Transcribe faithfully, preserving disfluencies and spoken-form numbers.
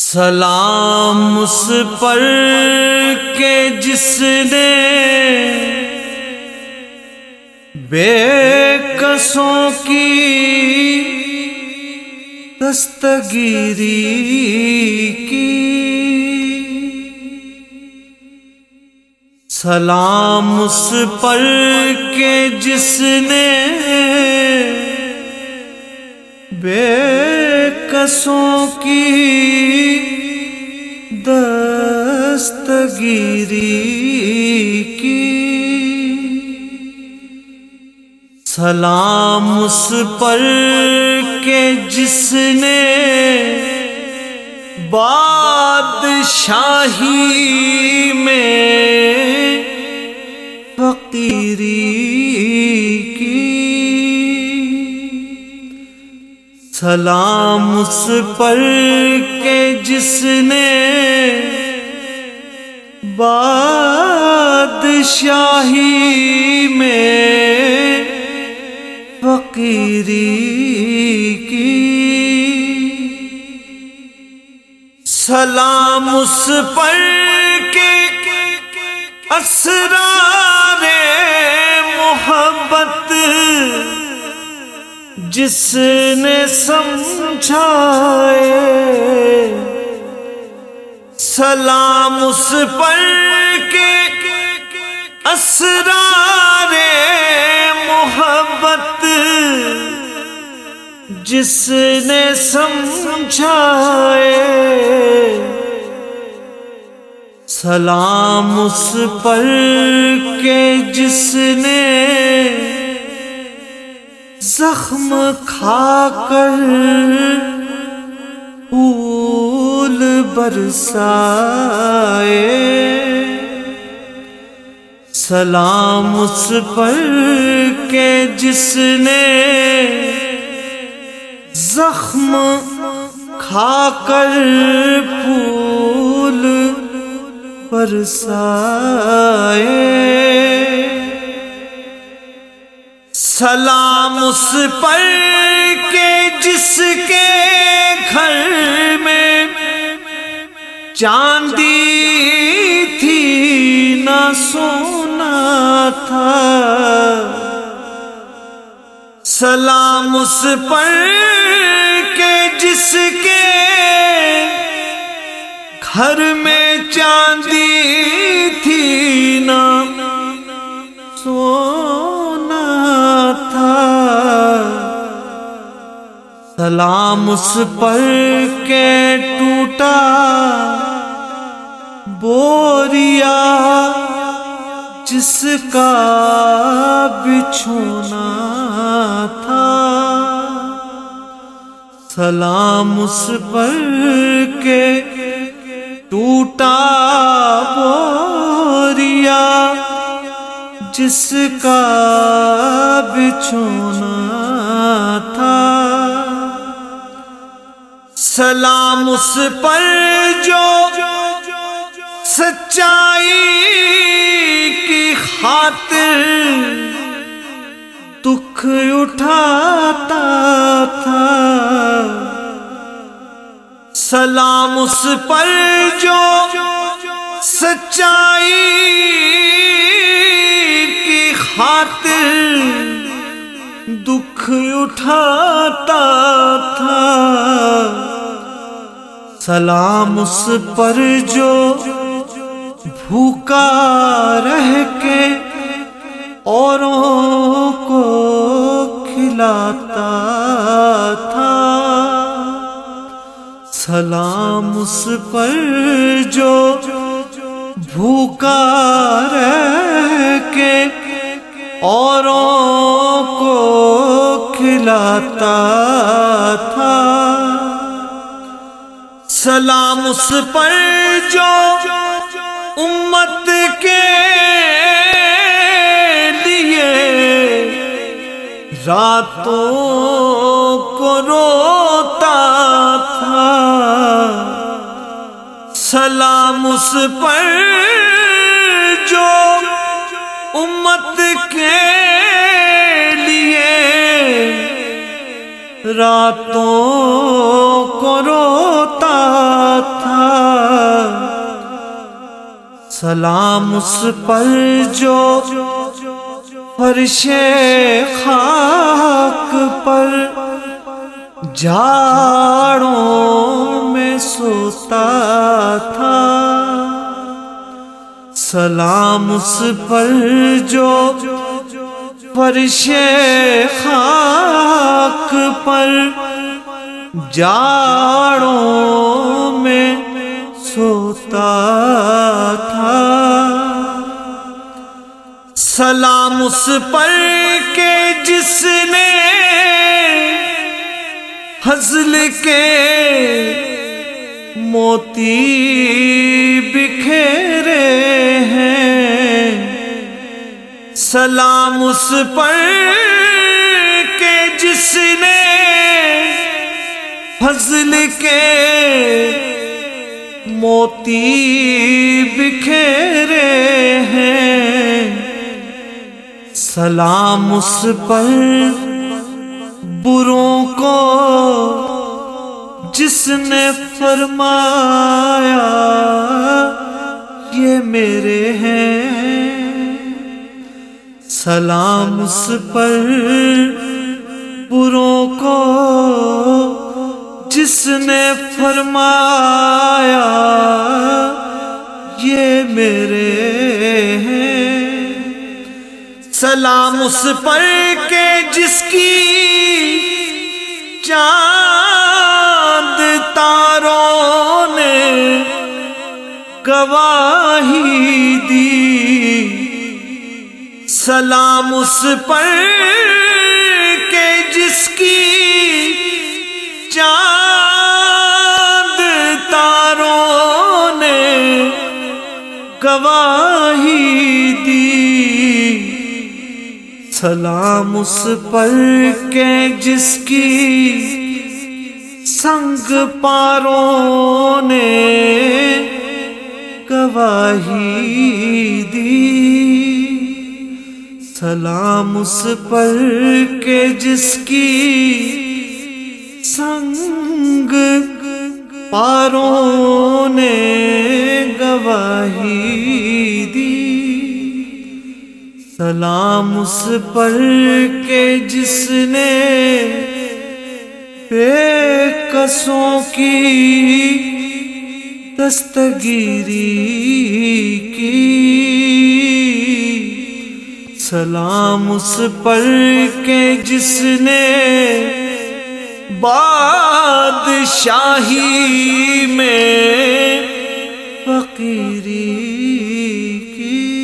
سلام اس پر کہ جس نے بے کسوں کی دستگیری کی۔ سلام اس پر کہ جس نے بے کسوں کی دستگیری کی۔ سلام اس پر کہ جس نے بادشاہی میں فقیری کی۔ سلام اس پر کہ جس نے بادشاہی میں فقیری کی۔ سلام اس پر کہ اسرار محبت جس نے سمجھائے۔ سلام اس پر کہ اسرار محبت جس نے سمجھائے۔ سلام اس پر کہ جس نے زخم کھا کر پھول برسائے۔ سلام اس پر کہ جس نے زخم کھا کر پھول برسائے۔ سلام اس پر کہ جس کے گھر میں چاندی تھی نہ سونا تھا۔ سلام اس پر کہ جس کے گھر میں چاندی تھی نہ سونا تھا۔ سلام اس پر کہ ٹوٹا بوریا جس کا بچھونا تھا۔ سلام اس پر کہ ٹوٹا بوریا جس کا بچھونا تھا۔ سلام اس پر جو سچائی کی خاطر دکھ اٹھاتا تھا۔ سلام اس پر جو سچائی کی خاطر دکھ اٹھاتا تھا۔ سلام اس پر جو بھوکا رہ کے اوروں کو کھلاتا تھا۔ سلام اس پر جو بھوکا رہ کے اوروں کو کھلاتا تھا۔ سلام اس پر جو امت کے لیے راتوں کو روتا تھا۔ سلام اس پر جو امت کے لیے راتوں کو روتا تھا۔ سلام اس پر جو فرش خاک پر جاڑوں میں سوتا تھا، سلام اس پر جو فرش خاک پر جاڑوں میں سوتا تھا، سلام اس پر کہ جس نے ہزل کے موتی بکھیرے ہیں، سلام اس پر کہ جس نے ہزل کے موتی بکھیرے ہیں، سلام اس پر بروں کو جس نے فرمایا یہ میرے ہیں، سلام اس پر بروں کو جس نے فرمایا یہ میرے ہیں، سلام اس پر کہ جس کی چاند تاروں نے گواہی دی، سلام اس پر کہ جس کی چاند تاروں نے گواہی دی، سلام اس پر کہ جس کی سنگ پاروں نے گواہی دی، سلام اس پر کہ جس کی سنگ پاروں نے گواہی دی، سلام اس پر کہ جس نے بے کسوں کی دستگیری کی، سلام اس پر کہ جس نے بادشاہی میں فقیری کی۔